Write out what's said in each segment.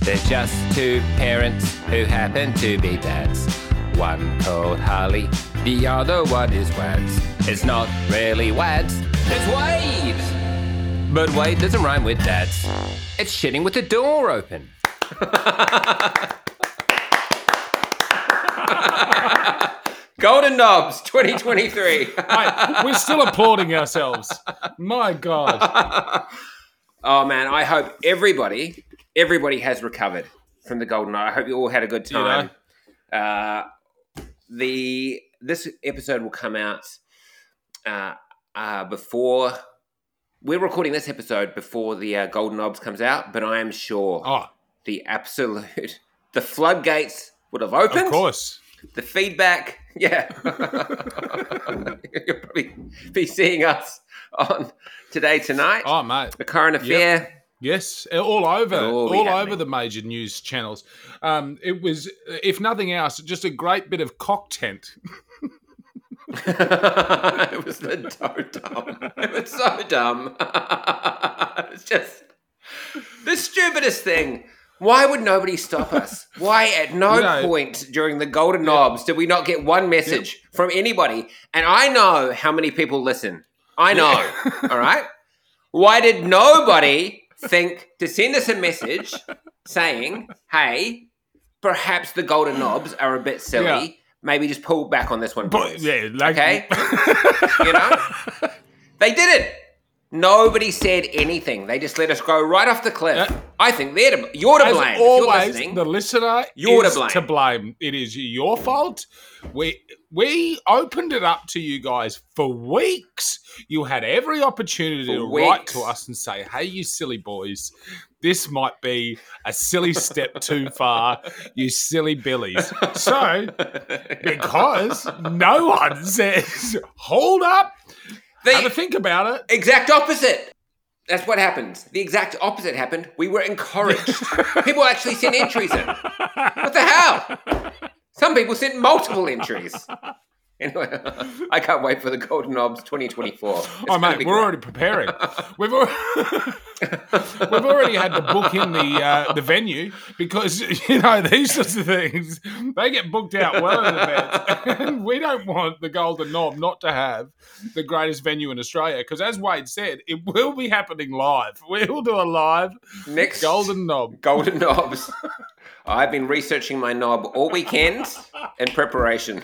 They're just two parents who happen to be dads. One called Harley, the other one is Wads. It's not really Wads, it's Wade! But Wade doesn't rhyme with dads. It's shitting with the door open. Golden Knobs 2023. Mate, we're still applauding ourselves. My God. Oh man, I hope everybody has recovered from the Golden Knob. I hope you all had a good time. This episode will come out before we're recording this episode before the Golden Knobs comes out, but I am sure the floodgates would have opened. Of course. The feedback, yeah. You'll probably be seeing us on Today Tonight. Oh, mate. The Current Affair. Yep. Yes, all over the major news channels. It was, if nothing else, just a great bit of cock tent. It was so dumb. It was so dumb. It was just the stupidest thing. Why would nobody stop us? Why at no point during the Golden Knobs did we not get one message from anybody? And I know how many people listen. I know. All right? Why did nobody think to send us a message saying, hey, perhaps the Golden Knobs are a bit silly. Yeah. Maybe just pull back on this one. Okay? You know? They didn't. Nobody said anything. They just let us go right off the cliff. I think you're to blame. As always, the listener is to blame. It is your fault. We opened it up to you guys for weeks. You had every opportunity to write to us and say, hey, you silly boys, this might be a silly step too far, you silly billies. So, because no one says, hold up, have a think about it. Exact opposite. That's what happened. The exact opposite happened. We were encouraged. People actually sent entries in. What the hell? Some people sent multiple entries. Anyway, I can't wait for the Golden Knobs 2024. Oh, mate, we're already preparing. We've already had to book in the venue because, you know, these sorts of things, they get booked out well in advance. And we don't want the Golden Knob not to have the greatest venue in Australia because, as Wade said, it will be happening live. We will do a live next Golden Knob. Golden Knobs. I've been researching my knob all weekend in preparation.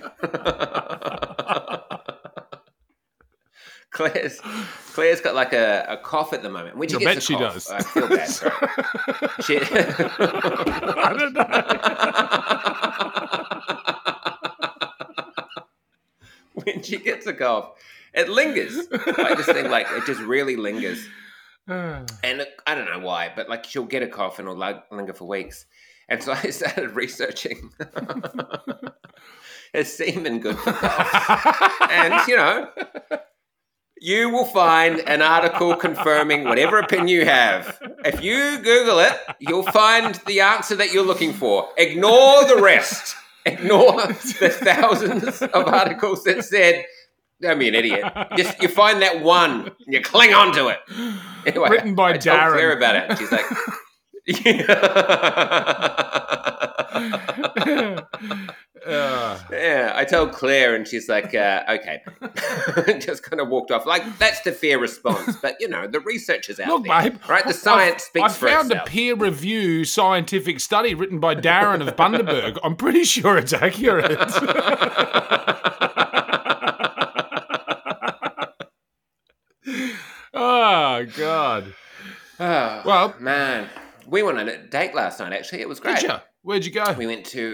Claire's got like a cough at the moment. When she gets a cough, does. I feel bad for her. I don't know. When she gets a cough, it lingers. Like this thing, like it just really lingers. And I don't know why, but like she'll get a cough and it'll linger for weeks. And so I started researching. Is semen good for coughs? And, you know, you will find an article confirming whatever opinion you have. If you Google it, you'll find the answer that you're looking for. Ignore the rest. Ignore the thousands of articles that said, don't be an idiot. Just you find that one and you cling on to it. Anyway, written by I told Darren. Claire about it. She's like, yeah, I told Claire and she's like, okay. Just kind of walked off. Like, that's the fair response. But, you know, the research is out there. Babe, right? The science speaks for itself. I found a peer-review scientific study written by Darren of Bundaberg. I'm pretty sure it's accurate. Oh, God. Oh, well, man. We went on a date last night, actually. It was great. Did you? Where'd you go? We went to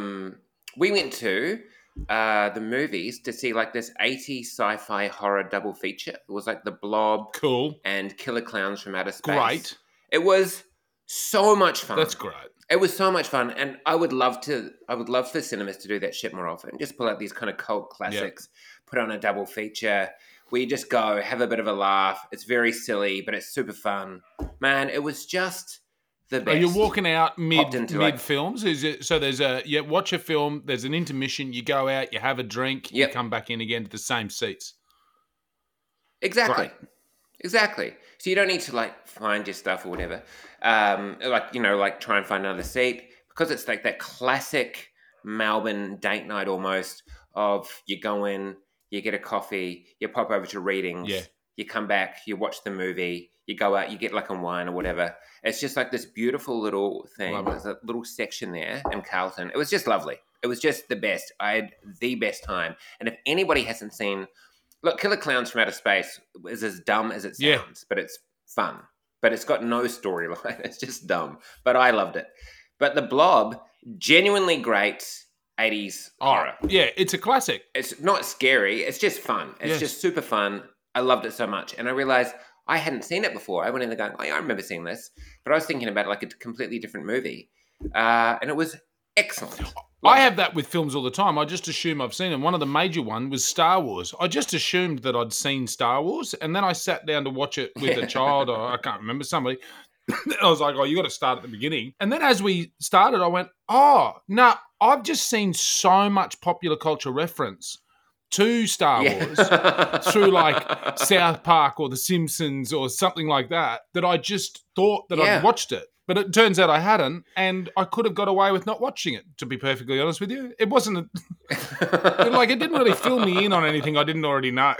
the movies to see like this 80s sci-fi horror double feature. It was like The Blob, cool, and Killer Clowns from Outer Space. Great. It was so much fun. That's great. It was so much fun, and I would love for cinemas to do that shit more often. Just pull out these kind of cult classics, put on a double feature. We just go have a bit of a laugh. It's very silly, but it's super fun. Man, it was just the best. Are you walking out mid like, films? Is it so? There's watch a film. There's an intermission. You go out. You have a drink. You come back in again to the same seats. Exactly. So you don't need to like find your stuff or whatever. Like try and find another seat because it's like that classic Melbourne date night almost of you go in, you get a coffee, you pop over to readings, you come back, you watch the movie, you go out, you get like a wine or whatever. It's just like this beautiful little thing. There's a little section there in Carlton. It was just lovely. It was just the best. I had the best time. And if anybody hasn't seen, look, Killer Clowns from Outer Space is as dumb as it sounds, but it's fun. But it's got no storyline. It's just dumb. But I loved it. But The Blob, genuinely great 80s horror. Yeah, it's a classic. It's not scary. It's just fun. It's just super fun. I loved it so much. And I realized I hadn't seen it before. I went in there going, oh, yeah, I remember seeing this. But I was thinking about it like a completely different movie. And it was excellent. I have that with films all the time. I just assume I've seen them. One of the major ones was Star Wars. I just assumed that I'd seen Star Wars, and then I sat down to watch it with a child, or I can't remember, somebody. I was like, oh, you got to start at the beginning. And then as we started, I went, oh, no, I've just seen so much popular culture reference to Star Wars through like South Park or The Simpsons or something like that I just thought that I'd watched it. But it turns out I hadn't, and I could have got away with not watching it, to be perfectly honest with you. It wasn't, it didn't really fill me in on anything I didn't already know.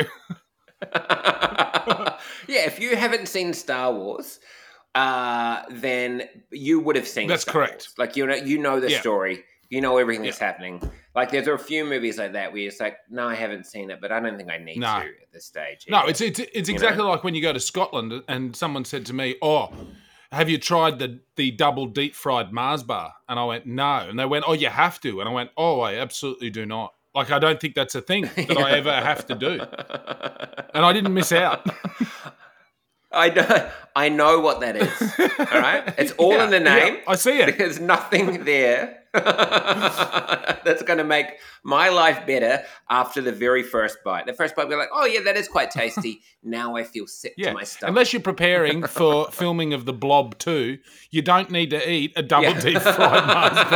If you haven't seen Star Wars, then you would have seen That's Star correct. Wars. Like, you know the story. You know everything that's happening. Like, there's a few movies like that where it's like, no, I haven't seen it, but I don't think I need to at this stage. No, it's exactly like when you go to Scotland and someone said to me, oh, have you tried the double deep fried Mars bar? And I went, no. And they went, oh, you have to. And I went, oh, I absolutely do not. Like, I don't think that's a thing that I ever have to do. And I didn't miss out. I know what that is. All right? It's all in the name. I see it. There's nothing there that's going to make my life better after the very first bite. The first bite, we're like, oh, yeah, that is quite tasty. Now I feel sick to my stomach. Unless you're preparing for filming of The Blob 2, you don't need to eat a double deep fried Mars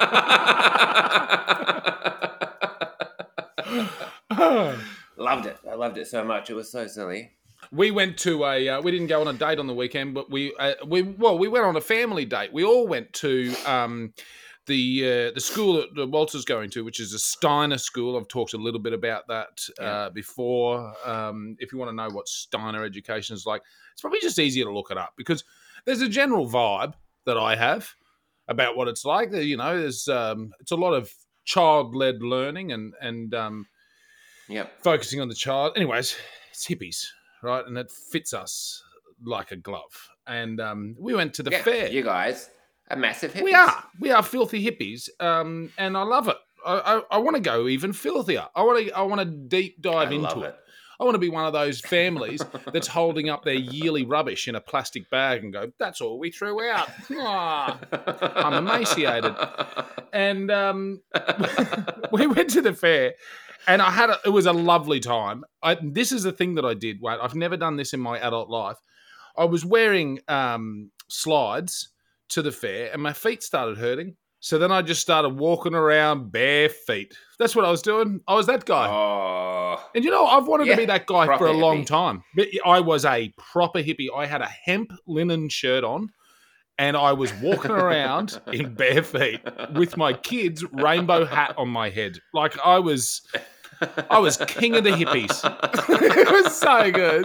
bar. Loved it. I loved it so much. It was so silly. We went to we didn't go on a date on the weekend, but we went on a family date. We all went to the school that Walter's going to, which is a Steiner school. I've talked a little bit about that before. If you want to know what Steiner education is like, it's probably just easier to look it up because there's a general vibe that I have about what it's like. You know, there's it's a lot of child-led learning and focusing on the child. Anyways, it's hippies. Right, and it fits us like a glove. And we went to the fair. You guys are massive hippies. We are filthy hippies, and I love it. I want to go even filthier. I want to deep dive into it. I want to be one of those families that's holding up their yearly rubbish in a plastic bag and go, "That's all we threw out." I'm emaciated, and we went to the fair. And it was a lovely time. This is the thing that I did. Wait, I've never done this in my adult life. I was wearing slides to the fair and my feet started hurting. So then I just started walking around bare feet. That's what I was doing. I was that guy. Oh. And you know, I've wanted to be that guy for a long time. But I was a proper hippie. I had a hemp linen shirt on. And I was walking around in bare feet with my kid's rainbow hat on my head. Like I was king of the hippies. It was so good.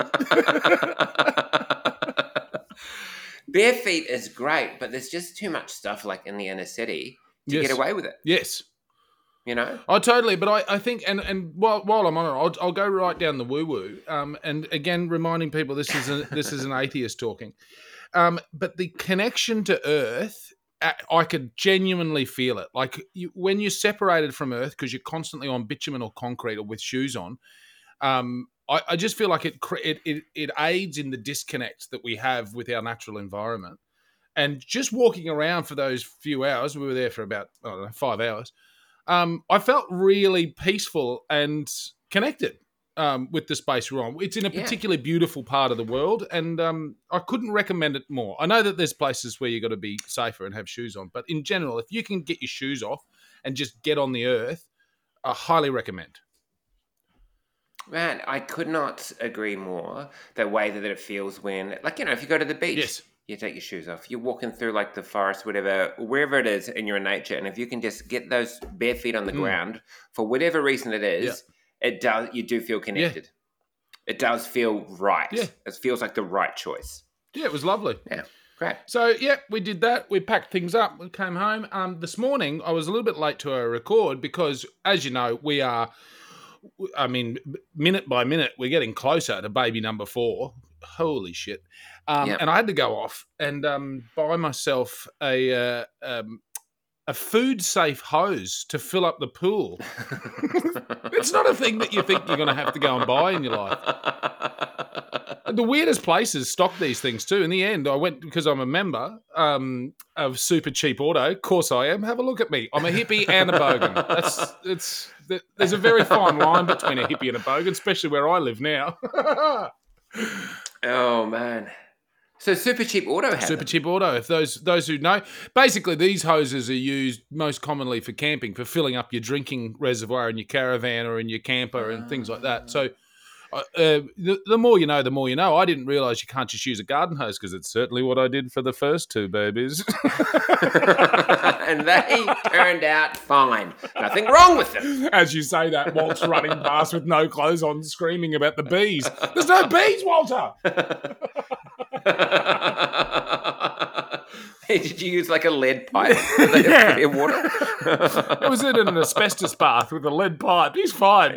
Bare feet is great, but there's just too much stuff like in the inner city to get away with it. Yes. You know? Oh, totally. But I think, and while I'm on it, I'll go right down the woo-woo. And again, reminding people this is an atheist talking. But the connection to Earth, I could genuinely feel it. Like when you're separated from Earth because you're constantly on bitumen or concrete or with shoes on, I just feel like it aids in the disconnect that we have with our natural environment. And just walking around for those few hours, we were there for about 5 hours. I felt really peaceful and connected. With the space we're on. It's in a particularly beautiful part of the world, and I couldn't recommend it more. I know that there's places where you've got to be safer and have shoes on, but in general, if you can get your shoes off and just get on the earth, I highly recommend. Man, I could not agree more. The way that it feels when, like, if you go to the beach, Yes. you take your shoes off. You're walking through, like, the forest, whatever, wherever it is, and you're in nature. And if you can just get those bare feet on the ground, for whatever reason it is, you do feel connected. It does feel right. Yeah. It feels like the right choice. Yeah, it was lovely. Yeah, great. So, we did that. We packed things up. We came home. This morning, I was a little bit late to our record because, as you know, we are... minute by minute, we're getting closer to baby number 4. Holy shit. And I had to go off and buy myself a food-safe hose to fill up the pool. It's not a thing that you think you're going to have to go and buy in your life. The weirdest places stock these things too. In the end, I went because I'm a member of Super Cheap Auto. Of course I am. Have a look at me. I'm a hippie and a bogan. There's a very fine line between a hippie and a bogan, especially where I live now. Oh, man. So Super Cheap Auto has Super Cheap Auto. If those who know, basically these hoses are used most commonly for camping, for filling up your drinking reservoir in your caravan or in your camper and things like that. So the more you know, the more you know. I didn't realise you can't just use a garden hose because it's certainly what I did for the first 2 babies. And they turned out fine. Nothing wrong with them. As you say that, Walt's running past with no clothes on, screaming about the bees. There's no bees, Walter! Did you use like a lead pipe for the water? It was in an asbestos bath with a lead pipe. He's fine.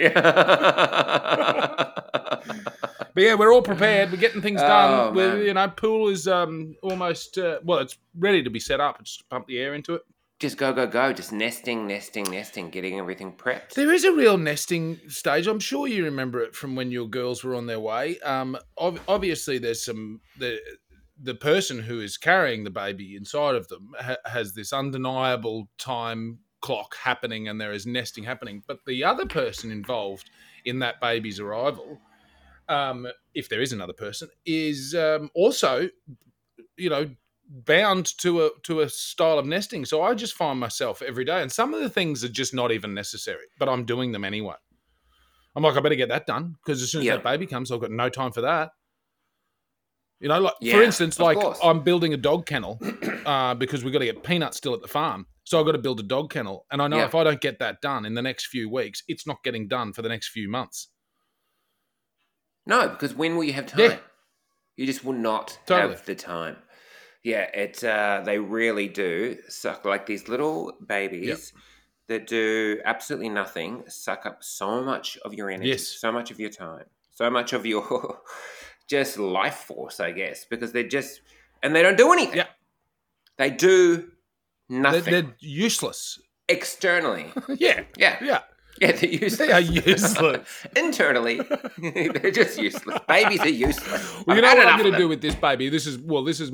But yeah, we're all prepared. We're getting things done. Pool is almost it's ready to be set up. Just pump the air into it. Just go. Just nesting, getting everything prepped. There is a real nesting stage. I'm sure you remember it from when your girls were on their way. Obviously, there's the person who is carrying the baby inside of them has this undeniable time clock happening, and there is nesting happening. But the other person involved in that baby's arrival, if there is another person, is also, bound to a style of nesting. So I just find myself every day, and some of the things are just not even necessary, but I'm doing them anyway. I'm like, I better get that done because as soon as that baby comes, I've got no time for that. For instance, I'm building a dog kennel because we've got to get Peanut still at the farm. So I've got to build a dog kennel. And I know if I don't get that done in the next few weeks, it's not getting done for the next few months. No, because when will you have time? Yeah. You just will not have the time. Yeah, they really do suck like these little babies that do absolutely nothing, suck up so much of your energy, so much of your time, so much of your just life force, I guess, because they don't do anything. Yeah. They do nothing. They're useless. Externally. Yeah, they're useless. They are useless. Internally, they're just useless. Babies are useless. Well, you know what I'm going to do with this baby? This is my this is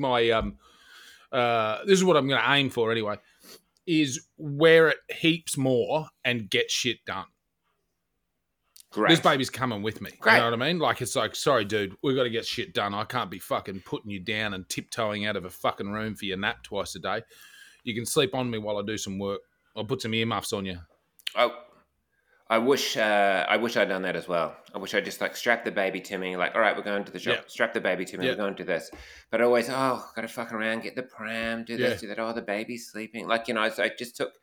what I'm going to aim for anyway, is wear it heaps more and get shit done. Great. This baby's coming with me. Great. You know what I mean? Like, it's like, sorry, dude, we've got to get shit done. I can't be fucking putting you down and tiptoeing out of a fucking room for your nap twice a day. You can sleep on me while I do some work. I'll put some earmuffs on you. Oh, I wish I'd done that as well. I wish I'd just strapped the baby to me. Like, all right, we're going to the shop. Yeah. Strap the baby to me. Yeah. We're going to do this. But I always, got to fuck around, get the pram, do this, do that. Oh, the baby's sleeping. So I just took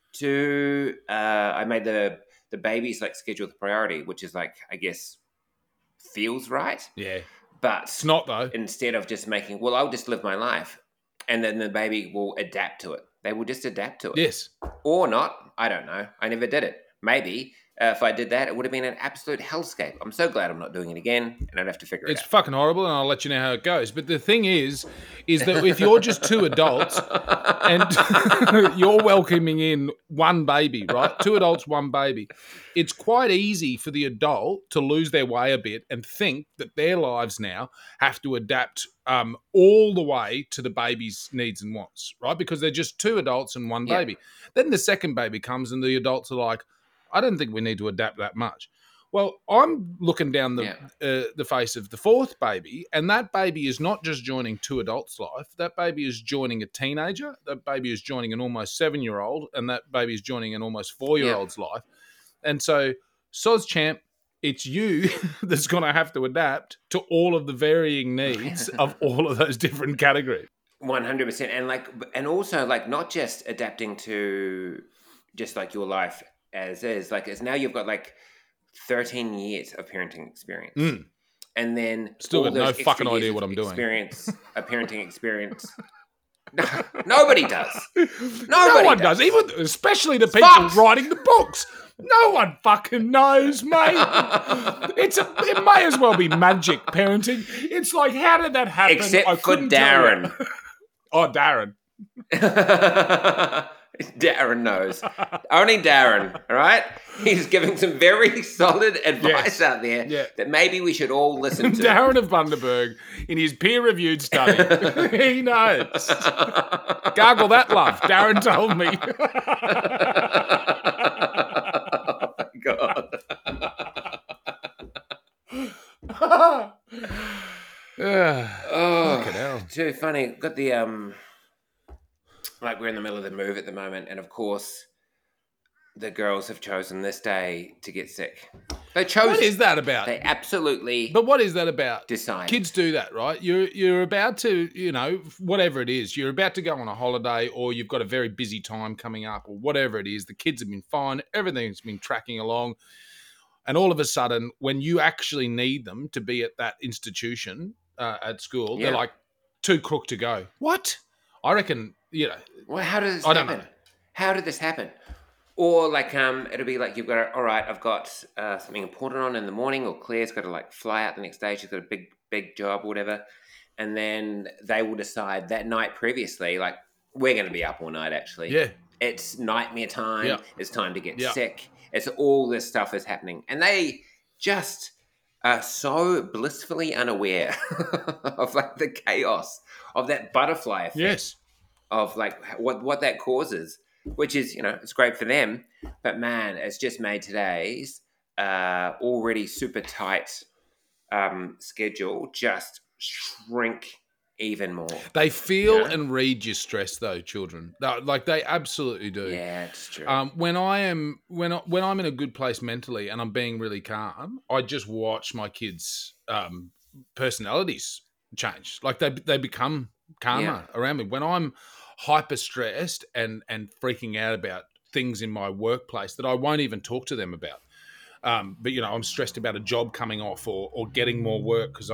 I made the baby's scheduled priority, which is I guess feels right. Yeah. But it's not though. Instead of just making, I'll just live my life and then the baby will adapt to it. They will just adapt to it. Yes. Or not. I don't know. I never did it. Maybe if I did that, it would have been an absolute hellscape. I'm so glad I'm not doing it again and I'd have to figure it out. It's fucking horrible and I'll let you know how it goes. But the thing is that if you're just 2 adults and you're welcoming in 1 baby, right? 2 adults, 1 baby. It's quite easy for the adult to lose their way a bit and think that their lives now have to adapt all the way to the baby's needs and wants, right? Because they're just 2 adults and 1 baby. Then the second baby comes and the adults are like, I don't think we need to adapt that much. Well, I'm looking down the face of the 4th baby, and that baby is not just joining 2 adults' life. That baby is joining a teenager. That baby is joining an almost 7-year-old, and that baby is joining an almost 4-year-old's life. And so, soz champ, it's you that's going to have to adapt to all of the varying needs of all of those different categories. 100%. And also not just adapting to just your life as is, as now you've got 13 years of parenting experience. And then still got no fucking idea what I'm doing. A parenting experience. Nobody does. No one does. Even especially the people writing the books. No one fucking knows, mate. It may as well be magic parenting. It's like, how did that happen? Except for Darren. Oh, Darren. Darren knows. Only Darren, all right? He's giving some very solid advice out there that maybe we should all listen to. Darren of Bundaberg, in his peer-reviewed study, he knows. Gargle that, love. Darren told me. Oh, fucking hell. Too funny. Got the we're in the middle of the move at the moment, and of course the girls have chosen this day to get sick. They chose. What is that about? They absolutely. But what is that about? Decide. Kids do that, right? You're about to, whatever it is, you're about to go on a holiday, or you've got a very busy time coming up, or whatever it is. The kids have been fine. Everything's been tracking along. And all of a sudden, when you actually need them to be at that institution at school, they're like, too crook to go. What? I reckon, Well, how does this happen? Don't know. How did this happen? Or it'll be you've got, all right, I've got something important on in the morning, or Claire's got to fly out the next day. She's got a big job or whatever. And then they will decide that night previously, we're going to be up all night actually. Yeah. It's nightmare time. Yeah. It's time to get sick. It's all this stuff is happening. And they just are so blissfully unaware of the chaos of that butterfly effect. Yes. Of what that causes, which is, it's great for them. But man, it's just made today's already super tight schedule just shrink even more. They feel and read your stress, though, children. They absolutely do. Yeah, it's true. When I'm in a good place mentally and I'm being really calm, I just watch my kids' personalities change. They become calmer around me. When I'm hyper stressed and freaking out about things in my workplace that I won't even talk to them about. But I'm stressed about a job coming off or getting more work because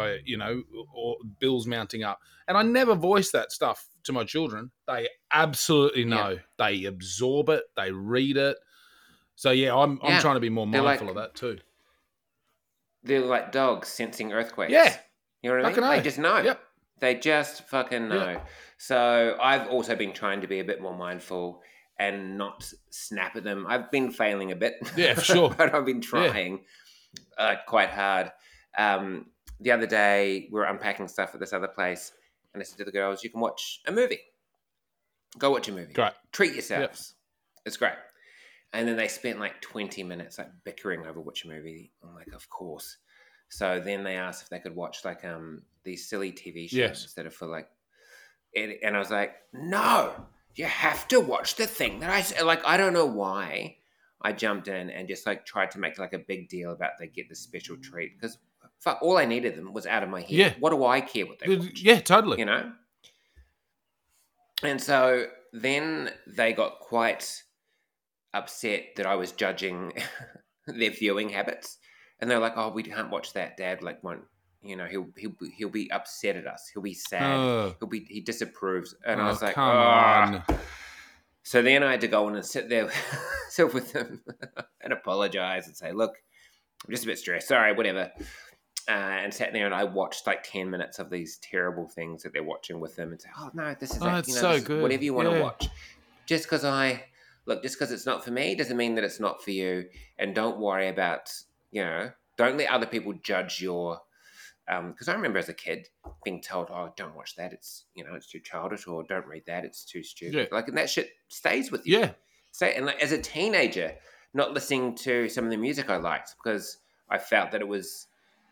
or bills mounting up. And I never voice that stuff to my children. They absolutely know. Yeah. They absorb it. They read it. So I'm trying to be more mindful of that too. They're like dogs sensing earthquakes. Yeah. You know what I mean? They just know. Yep. They just fucking know. Yep. So I've also been trying to be a bit more mindful and not snap at them. I've been failing a bit. Yeah, for sure. But I've been trying quite hard. The other day, we were unpacking stuff at this other place, and I said to the girls, you can watch a movie. Go watch a movie. Great. Treat yourselves. Yep. It's great. And then they spent 20 minutes bickering over which movie. I'm like, of course. So then they asked if they could watch these silly TV shows that are for and I was like, no. You have to watch the thing that I don't know why I jumped in and just tried to make a big deal about they get this special treat because all I needed them was out of my head. Yeah. What do I care what they watch? Yeah, totally. And so then they got quite upset that I was judging their viewing habits. And they're like, oh, we can't watch that. Dad won't. He'll be upset at us. He'll be sad. He disapproves. And I was like, come on. So then I had to go in and sit with them and apologize and say, look, I'm just a bit stressed. Sorry, whatever. And sat there and I watched 10 minutes of these terrible things that they're watching with them and say, oh no, this is it's so good. Whatever you want to watch. Just because it's not for me doesn't mean that it's not for you. And don't worry about, don't let other people judge your. Because I remember as a kid being told, oh, don't watch that. It's, it's too childish, or don't read that. It's too stupid. Yeah. And that shit stays with you. Yeah. So, and as a teenager, not listening to some of the music I liked because I felt that it was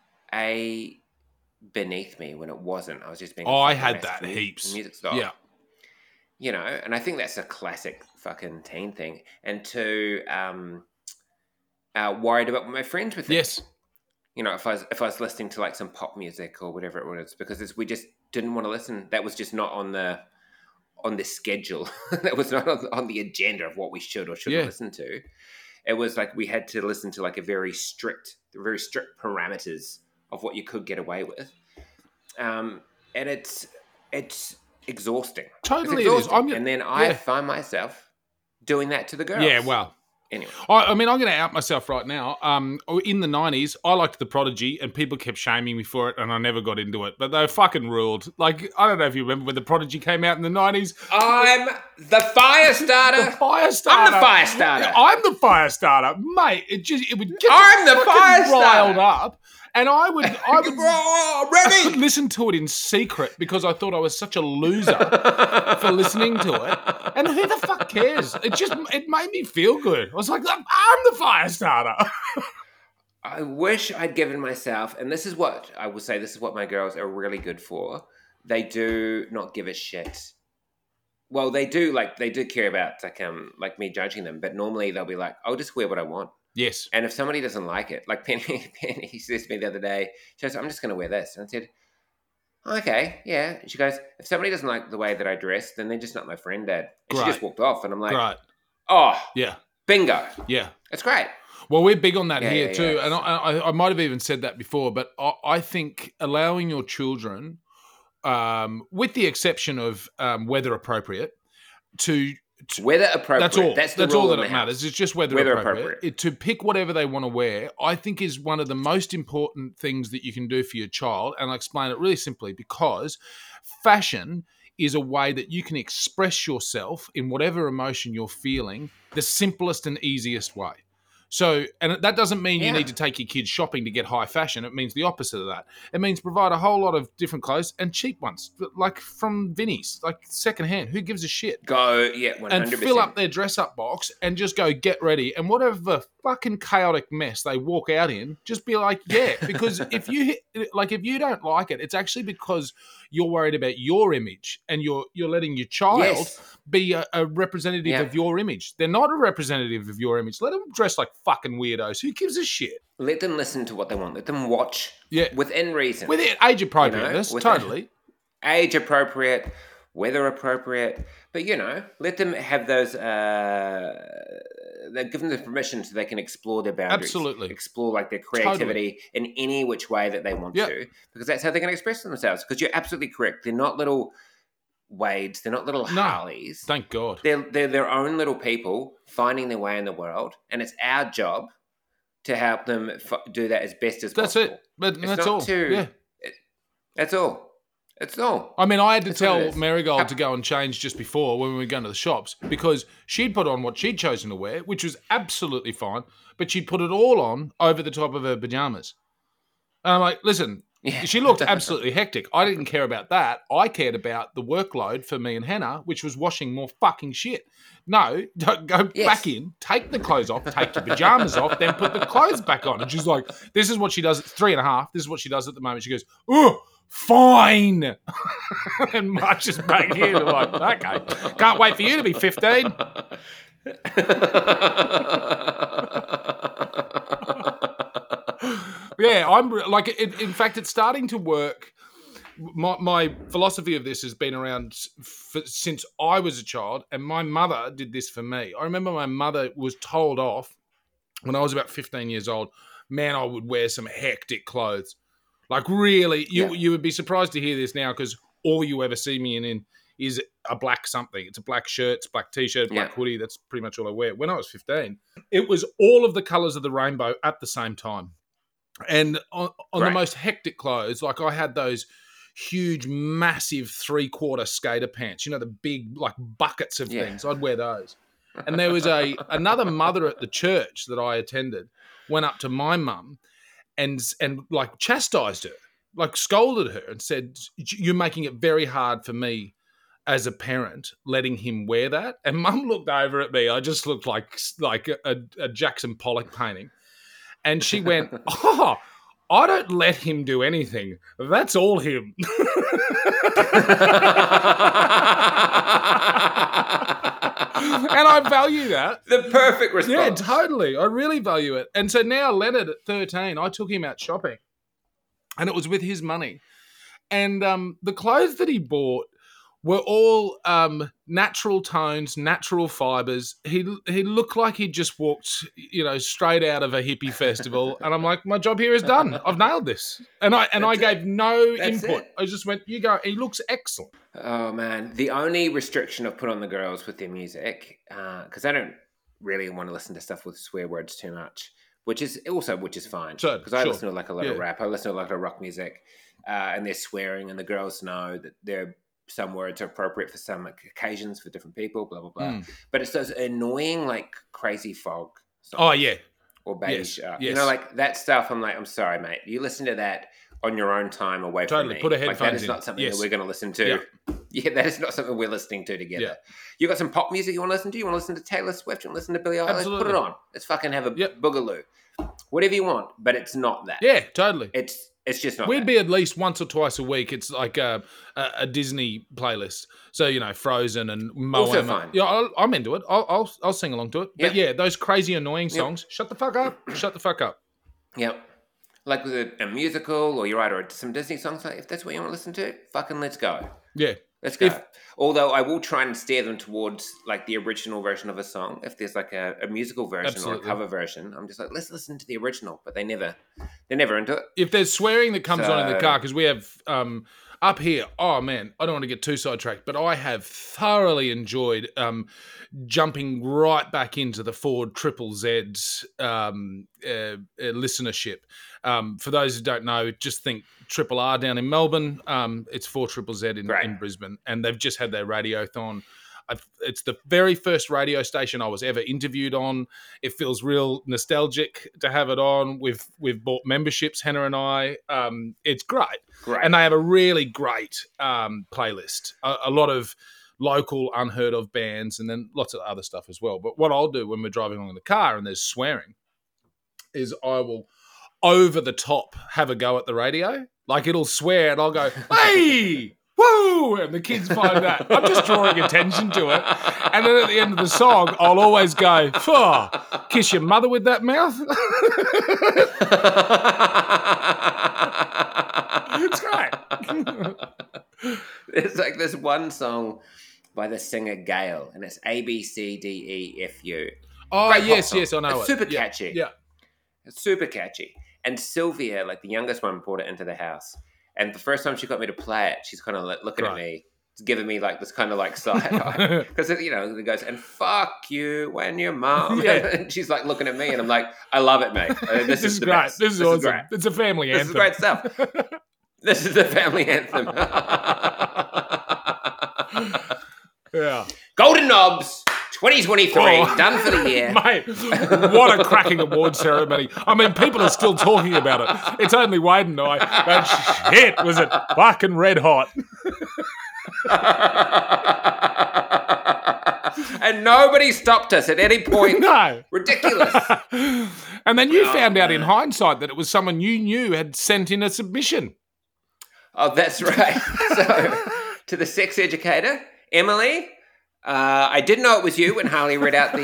beneath me when it wasn't. I was just being. Oh, I had that heaps. Music style. Yeah. And I think that's a classic fucking teen thing. And to worried about what my friends would think. Yes. you know, if I was listening to like some pop music or whatever it was, because we just didn't want to listen. That was just not on the schedule. That was not on the agenda of what we should or shouldn't listen to. It was like we had to listen to like very strict parameters of what you could get away with, and it's exhausting. Totally, it's exhausting. And then I find myself doing that to the girls. Yeah, well. Anyway. I mean, I'm going to out myself right now. In the 90s, I liked The Prodigy, and people kept shaming me for it, and I never got into it. But they fucking ruled. Like, I don't know if you remember when The Prodigy came out in the 90s. I'm the fire starter. The fire starter. I'm the fire starter. I'm the fire starter. Mate, it would get I'm the fire riled up. And I would ready. listen to it in secret because I thought I was such a loser for listening to it. And who the fuck cares? It made me feel good. I was like, I'm the fire starter. I wish I'd given myself, and this is what I will say, this is what my girls are really good for. They do not give a shit. Well, they do care about like me judging them, but normally they'll be like, I'll just wear what I want. Yes. And if somebody doesn't like it, like Penny says to me the other day, she goes, I'm just going to wear this. And I said, okay, yeah. And she goes, if somebody doesn't like the way that I dress, then they're just not my friend, Dad. And she just walked off. And I'm like, oh, yeah, bingo. Yeah. It's great. Well, we're big on that here too. And I might have even said that before, but I think allowing your children, with the exception of weather appropriate, weather appropriate. That's all that matters. It's just weather appropriate. To pick whatever they want to wear, I think is one of the most important things that you can do for your child. And I'll explain it really simply, because fashion is a way that you can express yourself in whatever emotion you're feeling the simplest and easiest way. So, and that doesn't mean you need to take your kids shopping to get high fashion. It means the opposite of that. It means provide a whole lot of different clothes and cheap ones, like from Vinnie's, like secondhand. Who gives a shit? 100%. And fill up their dress-up box and just go get ready. And whatever fucking chaotic mess they walk out in, just be like, yeah. Because if you don't like it, it's actually because you're worried about your image and you're letting your child be a representative of your image. They're not a representative of your image. Let them dress like fucking weirdos. Who gives a shit? Let them listen to what they want. Let them watch within reason. Within age appropriateness, totally. Age appropriate, weather appropriate. But, let them have those... give them the permission so they can explore their boundaries. Absolutely. Explore like their creativity in any which way that they want to. Because that's how they're going to express themselves. Because you're absolutely correct. They're not little... Wades, they're not little Harleys. Thank God. They're their own little people finding their way in the world, and it's our job to help them do that as best as possible. That's it. But that's all. That's all. It's all. I mean, I had to tell Marigold to go and change just before when we were going to the shops, because she'd put on what she'd chosen to wear, which was absolutely fine, but she'd put it all on over the top of her pajamas. And I'm like, listen... Yeah. She looked absolutely hectic. I didn't care about that. I cared about the workload for me and Hannah, which was washing more fucking shit. No, go back in, take the clothes off, take your pajamas off, then put the clothes back on. And she's like, this is what she does at 3.5. This is what she does at the moment. She goes, oh, fine. And marches back in. I'm like, okay, can't wait for you to be 15. Yeah, I'm like, in fact, it's starting to work. My philosophy of this has been around since I was a child, and my mother did this for me. I remember my mother was told off when I was about 15 years old. Man, I would wear some hectic clothes. Like, really, you would be surprised to hear this now, because all you ever see me in is a black something. It's a black shirt, it's a black T-shirt, black hoodie. That's pretty much all I wear. When I was 15, it was all of the colours of the rainbow at the same time. And on the most hectic clothes, like I had those huge, massive 3/4 skater pants, the big like buckets of things. I'd wear those. And there was another mother at the church that I attended went up to my mum and like chastised her, like scolded her and said, you're making it very hard for me as a parent letting him wear that. And mum looked over at me. I just looked like a Jackson Pollock painting. And she went, oh, I don't let him do anything. That's all him. I value that. The perfect response. Yeah, totally. I really value it. And so now Leonard at 13, I took him out shopping, and it was with his money. And the clothes that he bought were all natural tones, natural fibres. He looked like he'd just walked, straight out of a hippie festival. And I'm like, my job here is done. I've nailed this. And I gave no input. I just went, you go. He looks excellent. Oh, man. The only restriction I've put on the girls with their music, because I don't really want to listen to stuff with swear words too much, which is fine. Because I listen to like a lot of rap. I listen to a lot of rock music, and they're swearing, and the girls know that some words are appropriate for some occasions for different people, blah, blah, blah. But it's those annoying, like, Crazy Frog songs. Oh, yeah. Or Baby Shark. Yes. Like, that stuff, I'm like, I'm sorry, mate. You listen to that on your own time away from me. Put a headphones in. That is not something that we're going to listen to. Yeah, that is not something we're listening to together. Yeah. You got some pop music you want to listen to? You want to listen to Taylor Swift? You want to listen to Billie Eilish? Absolutely. Put it on. Let's fucking have a boogaloo. Whatever you want, but it's not that. Yeah, totally. It's just not. We'd be at least once or twice a week. It's like a Disney playlist. So Frozen and Moana. Also fine. Yeah, I'm into it. I'll sing along to it. Yep. But yeah, those crazy annoying songs. Shut the fuck up. Shut the fuck up. Yep. Like with a musical, or you're right, or some Disney songs. Like if that's what you want to listen to, fucking let's go. Yeah. Let's go. Although I will try and steer them towards like the original version of a song. If there's like a musical version or a cover version, I'm just like, let's listen to the original. But they're never into it. If there's swearing that comes on in the car, because we have up here, oh man, I don't want to get too sidetracked, but I have thoroughly enjoyed jumping right back into the Ford Triple Z's listenership. For those who don't know, just think Triple R down in Melbourne. It's 4 Triple Z in Brisbane, and they've just had their radiothon. It's the very first radio station I was ever interviewed on. It feels real nostalgic to have it on. We've bought memberships, Hannah and I. It's great. And they have a really great playlist. A lot of local, unheard of bands, and then lots of other stuff as well. But what I'll do when we're driving along in the car and there's swearing is I will over the top have a go at the radio. Like it'll swear and I'll go, hey, woo! And the kids find that. I'm just drawing attention to it. And then at the end of the song, I'll always go, kiss your mother with that mouth. It's great. There's like this one song by the singer Gail, and it's ABCDEFU. Oh, great yes, I know it's super catchy. Yeah. It's super catchy. And Sylvia, like the youngest one, brought it into the house. And the first time she got me to play it, she's kind of like looking at me, giving me like this kind of like side eye. Because, it goes, and fuck you when your mom. And she's like looking at me, and I'm like, I love it, mate. This is great. Best. This is awesome. Great. It's a family anthem. This is great stuff. This is the family anthem. Yeah. Golden Knobs 2023, done for the year. Mate, what a cracking award ceremony. I mean, people are still talking about it. It's only Wade and I. But shit, was it fucking red hot. And nobody stopped us at any point. No. Ridiculous. And then you found out in hindsight that it was someone you knew had sent in a submission. Oh, that's right. So, to the sex educator, Emily, I didn't know it was you when Harley read out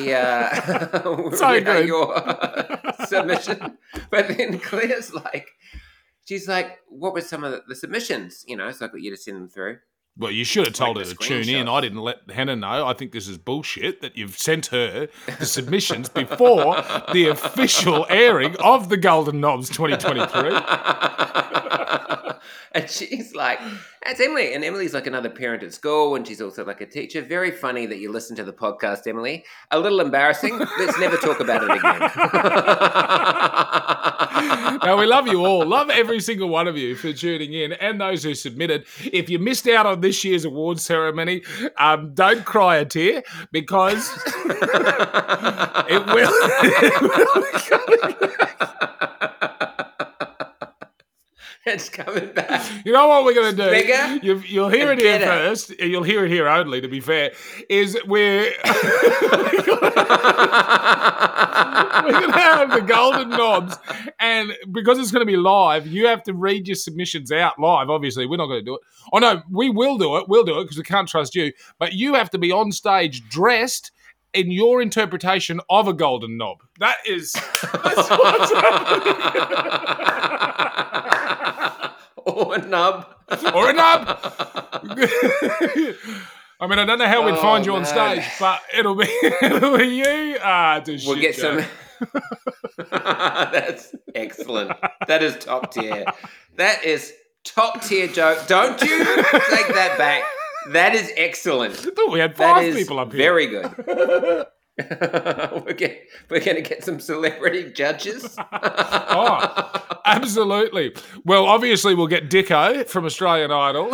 your submission. But then Claire's like, she's like, what were some of the submissions? So I got you to send them through. Well, you should have told her to tune in. I didn't let Hannah know. I think this is bullshit that you've sent her the submissions before the official airing of the Golden Knobs 2023. And she's like, that's Emily. And Emily's like another parent at school, and she's also like a teacher. Very funny that you listen to the podcast, Emily. A little embarrassing. Let's never talk about it again. Now, we love you all. Love every single one of you for tuning in and those who submitted. If you missed out on this year's awards ceremony, don't cry a tear because it will. It's coming back. You know what we're going to do? Bigger. You'll hear it here first. You'll hear it here only, to be fair. Is we're going to have the Golden Knobs, and because it's going to be live, you have to read your submissions out live. Obviously, we're not going to do it. Oh no, we will do it. We'll do it because we can't trust you. But you have to be on stage dressed in your interpretation of a golden knob. That's what's Or a nub. Or a nub. I mean, I don't know how we'd find you on stage, but it'll be you. We'll get some. That's excellent. That is top tier. That is top tier joke. Don't you take that back. That is excellent. I thought we had 5 people up here. Very good. We're going to get some celebrity judges. Oh, absolutely. Well, obviously, we'll get Dicko from Australian Idol.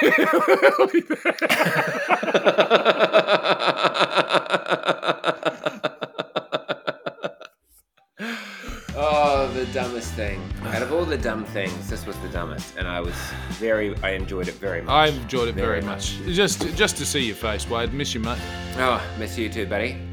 Oh, the dumbest thing. Out of all the dumb things, this was the dumbest, and I enjoyed it very much. I enjoyed it very much. Just to see your face, Wade. Miss you, mate. Oh, miss you too, buddy.